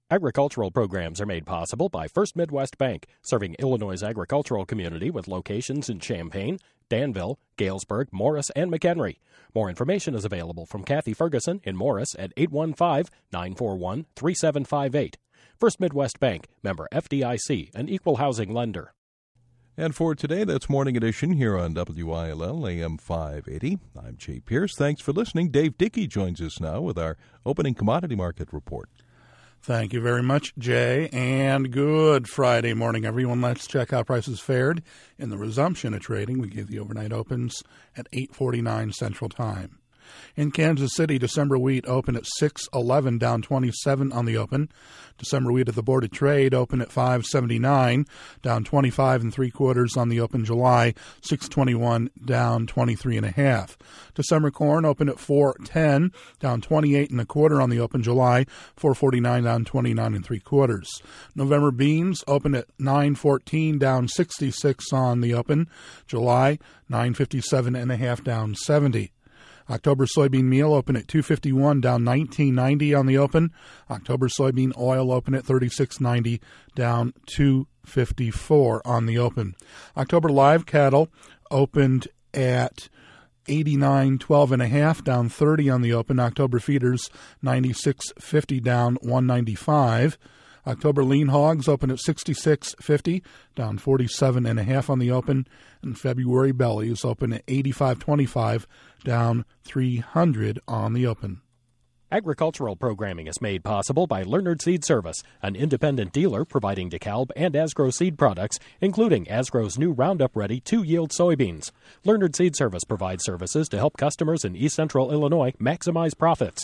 Agricultural programs are made possible by First Midwest Bank, serving Illinois' agricultural community with locations in Champaign, Danville, Galesburg, Morris, and McHenry. More information is available from Kathy Ferguson in Morris at 815-941-3758. First Midwest Bank, member FDIC, an equal housing lender. And for today, that's Morning Edition here on WILL AM 580. I'm Jay Pierce. Thanks for listening. Dave Dickey joins us now with our opening commodity market report. Thank you very much, Jay, and good Friday morning, everyone. Let's check how prices fared in the resumption of trading. We gave the overnight opens at 8:49 Central Time. In Kansas City, December wheat opened at 6.11, down 27 on the open. December wheat at the Board of Trade opened at 5.79, down 25 3/4 on the open. July 6.21, down 23 1/2. December corn opened at 4.10, down 28 1/4 on the open. July 4.49, down 29 3/4. November beans opened at 9.14, down 66 on the open. July 9.57 1/2, down 70. October soybean meal opened at $2.51, down $19.90 on the open. October soybean oil opened at $36.90, down $2.54 on the open. October live cattle opened at 89.12 1/2, down 30 on the open. October feeders 96.50, down 195. October lean hogs open at 66.50, down 47 1/2 on the open, and February bellies open at 85.25, down 300 on the open. Agricultural programming is made possible by Leonard Seed Service, an independent dealer providing DeKalb and Asgrow seed products, including Asgrow's new Roundup Ready 2-yield soybeans. Leonard Seed Service provides services to help customers in East Central Illinois maximize profits.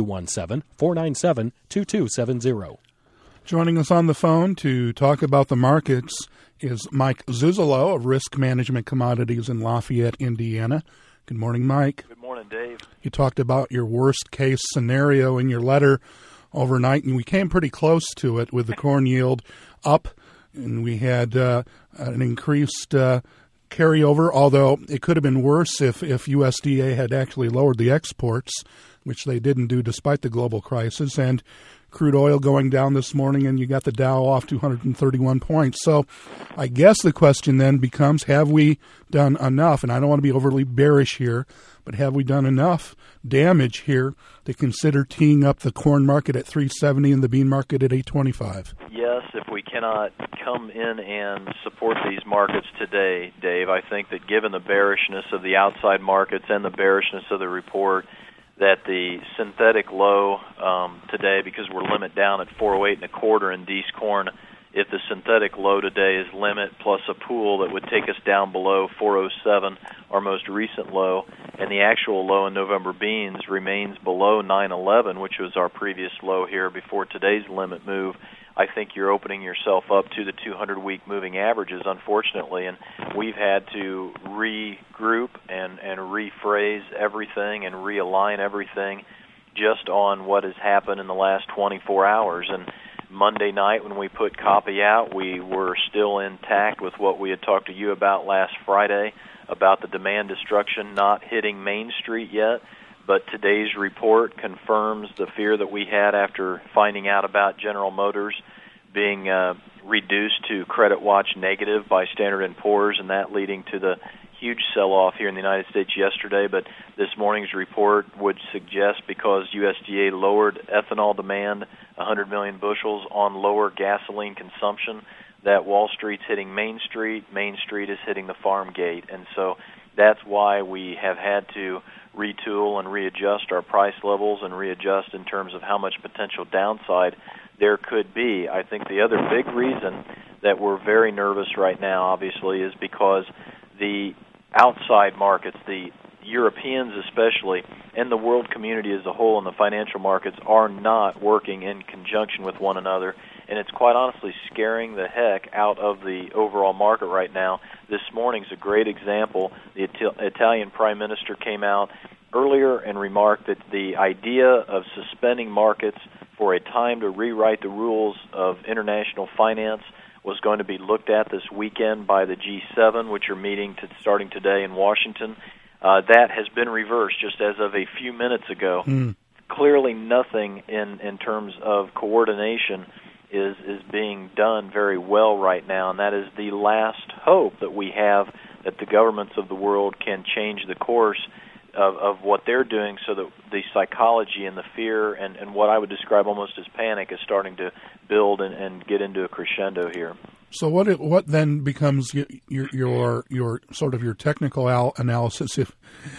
217-497-2270. Joining us on the phone to talk about the markets is Mike Zuzolo of Risk Management Commodities in Lafayette, Indiana. Good morning, Mike. Good morning, Dave. You talked about your worst-case scenario in your letter overnight, and we came pretty close to it with the corn yield up, and we had an increased carryover, although it could have been worse if USDA had actually lowered the exports, which they didn't do despite the global crisis, and crude oil going down this morning, and you got the Dow off 231 points. So I guess the question then becomes, have we done enough? And I don't want to be overly bearish here, but have we done enough damage here to consider teeing up the corn market at 370 and the bean market at 825? Yes, if we cannot come in and support these markets today, Dave, I think that given the bearishness of the outside markets and the bearishness of the report, that the synthetic low today, because we're limit down at 408 1/4 in Dees corn, if the synthetic low today is limit plus a pool that would take us down below 407, our most recent low, and the actual low in November beans remains below 911, which was our previous low here before today's limit move, I think you're opening yourself up to the 200-week moving averages, unfortunately, and we've had to regroup and rephrase everything and realign everything just on what has happened in the last 24 hours. And Monday night when we put copy out, we were still intact with what we had talked to you about last Friday about the demand destruction not hitting Main Street yet. But today's report confirms the fear that we had after finding out about General Motors being reduced to credit watch negative by Standard & Poor's, and that leading to the huge sell-off here in the United States yesterday. But this morning's report would suggest, because USDA lowered ethanol demand 100 million bushels on lower gasoline consumption, that Wall Street's hitting Main Street, Main Street is hitting the farm gate. And so that's why we have had to retool and readjust our price levels and readjust in terms of how much potential downside there could be. I think the other big reason that we're very nervous right now, obviously, is because the outside markets, the Europeans especially, and the world community as a whole and the financial markets are not working in conjunction with one another, and it's quite honestly scaring the heck out of the overall market right now. This morning's a great example. The Italian Prime Minister came out earlier and remarked that the idea of suspending markets for a time to rewrite the rules of international finance was going to be looked at this weekend by the G7, which are meeting starting today in Washington. That has been reversed just as of a few minutes ago. clearly nothing in terms of coordination is being done very well right now, and that is the last hope that we have that the governments of the world can change the course of what they're doing, so that the psychology and the fear and what I would describe almost as panic is starting to build and get into a crescendo here. So what then becomes your sort of your technical analysis, if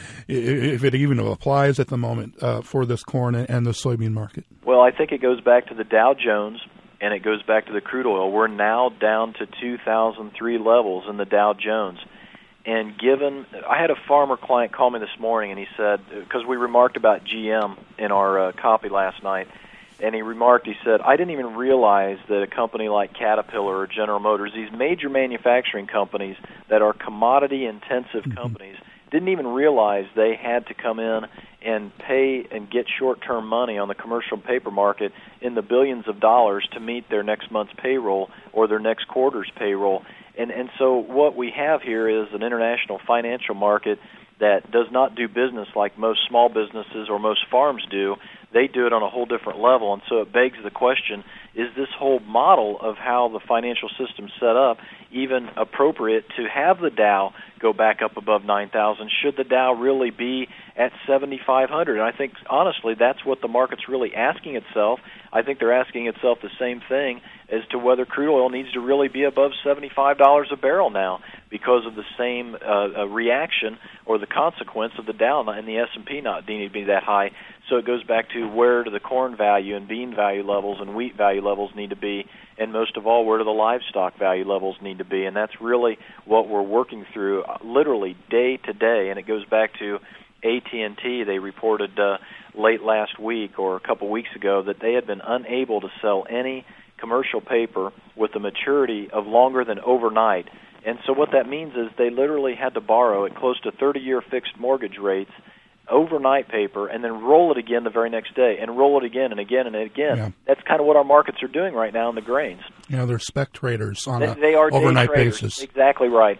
it even applies at the moment for this corn and the soybean market? Well, I think it goes back to the Dow Jones, and it goes back to the crude oil. We're now down to 2003 levels in the Dow Jones. And I had a farmer client call me this morning, and he said, because we remarked about GM in our copy last night, and he said, I didn't even realize that a company like Caterpillar or General Motors, these major manufacturing companies that are commodity-intensive companies, didn't even realize they had to come in and pay and get short-term money on the commercial paper market in the billions of dollars to meet their next month's payroll or their next quarter's payroll. And so what we have here is an international financial market that does not do business like most small businesses or most farms do. They do it on a whole different level, and so it begs the question, is this whole model of how the financial system's set up even appropriate to have the Dow go back up above 9,000? Should the Dow really be at 7,500? And I think, honestly, that's what the market's really asking itself. I think they're asking itself the same thing as to whether crude oil needs to really be above $75 a barrel now because of the same reaction or the consequence of the Dow and the S&P not needing to be that high. So it goes back to where do the corn value and bean value levels and wheat value levels need to be, and most of all, where do the livestock value levels need to be? And that's really what we're working through literally day to day, and it goes back to AT&T. They reported late last week or a couple weeks ago that they had been unable to sell any commercial paper with a maturity of longer than overnight. And so what that means is they literally had to borrow at close to 30-year fixed mortgage rates, overnight paper, and then roll it again the very next day, and roll it again and again and again. Yeah. That's kind of what our markets are doing right now in the grains. Yeah, they're spec traders on an overnight basis. Exactly right.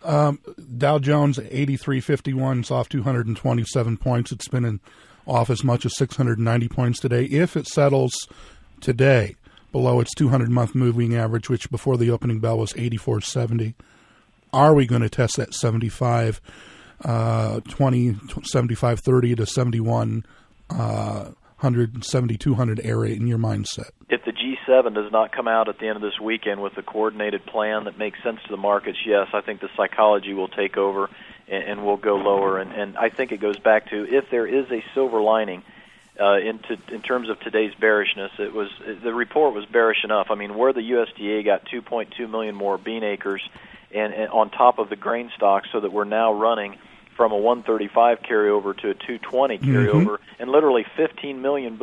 Dow Jones 83.51 is off 227 points. It's been off as much as 690 points today. If it settles today below its 200-month moving average, which before the opening bell was 84.70, are we going to test that 75.20, 75.30 to 7100, 7200 area in your mindset? If the G7 does not come out at the end of this weekend with a coordinated plan that makes sense to the markets, yes, I think the psychology will take over and we'll go lower. And I think it goes back to if there is a silver lining in terms of today's bearishness, the report was bearish enough. I mean, where the USDA got 2.2 million more bean acres and on top of the grain stock, so that we're now running from a 135 carryover to a 220 carryover, and literally 15 million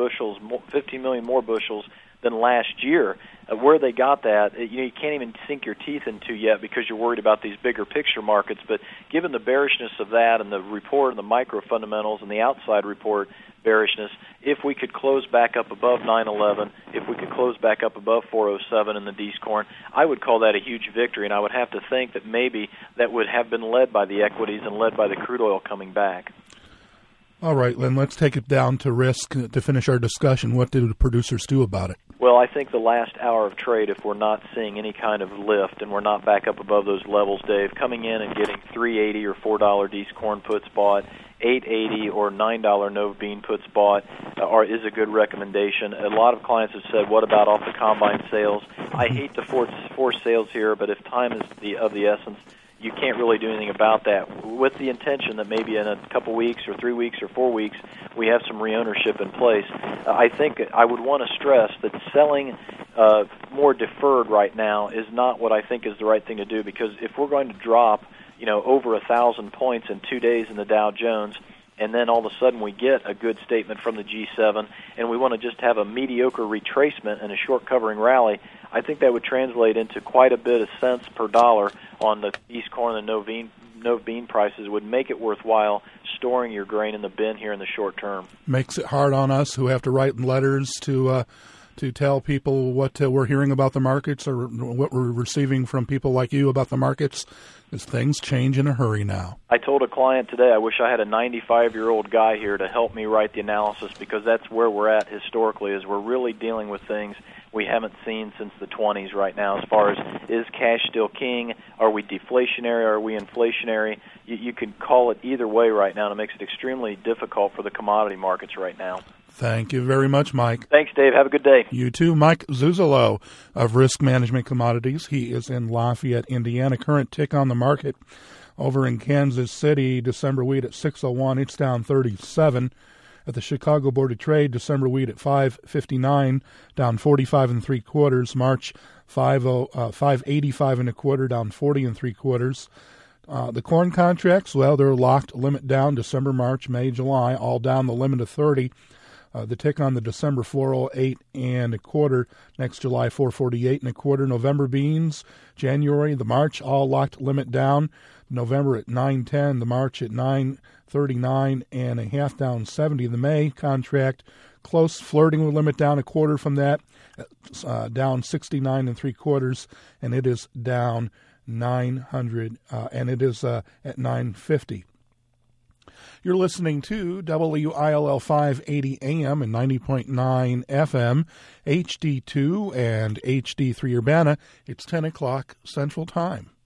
more bushels than last year. Where they got that, you can't even sink your teeth into yet because you're worried about these bigger picture markets. But given the bearishness of that and the report and the micro fundamentals and the outside report bearishness, if we could close back up above 911, if we could close back up above 407 in the D's corn, I would call that a huge victory, and I would have to think that maybe that would have been led by the equities and led by the crude oil coming back. All right, Lynn, let's take it down to risk to finish our discussion. What do the producers do about it? Well, I think the last hour of trade, if we're not seeing any kind of lift and we're not back up above those levels, Dave, coming in and getting $3.80 or $4 D's corn puts bought, $8.80 or $9 Nova bean puts bought is a good recommendation. A lot of clients have said, what about off the combine sales? I hate to force sales here, but if time is of the essence, you can't really do anything about that, with the intention that maybe in a couple weeks or 3 weeks or 4 weeks we have some reownership in place. I think I would want to stress that selling more deferred right now is not what I think is the right thing to do, because if we're going to drop over 1,000 points in 2 days in the Dow Jones, and then all of a sudden we get a good statement from the G7, and we want to just have a mediocre retracement and a short covering rally, I think that would translate into quite a bit of cents per dollar on the East corn and Nova bean prices, would make it worthwhile storing your grain in the bin here in the short term. Makes it hard on us who have to write letters to to tell people what we're hearing about the markets or what we're receiving from people like you about the markets, because things change in a hurry now. I told a client today I wish I had a 95-year-old guy here to help me write the analysis, because that's where we're at historically, is we're really dealing with things we haven't seen since the 20s right now, as far as, is cash still king? Are we deflationary? Are we inflationary? You can call it either way right now, and it makes it extremely difficult for the commodity markets right now. Thank you very much, Mike. Thanks, Dave. Have a good day. You too. Mike Zuzolo of Risk Management Commodities. He is in Lafayette, Indiana. Current tick on the market over in Kansas City, December wheat at 601. It's down 37. At the Chicago Board of Trade, December wheat at 559, down 45 3/4. March 585 1/4, down 40 3/4. The corn contracts, well, they're locked, limit down, December, March, May, July, all down the limit of 30. The tick on the December 408 1/4, next July 448 1/4. November beans, January, the March, all locked, limit down. November at 910, the March at 939 1/2, down 70. The May contract close, flirting with limit down 1/4 from that, down 69 3/4, and it is down 900, and it is at 950. You're listening to WILL 580 AM and 90.9 FM, HD2 and HD3 Urbana. It's 10 o'clock Central Time.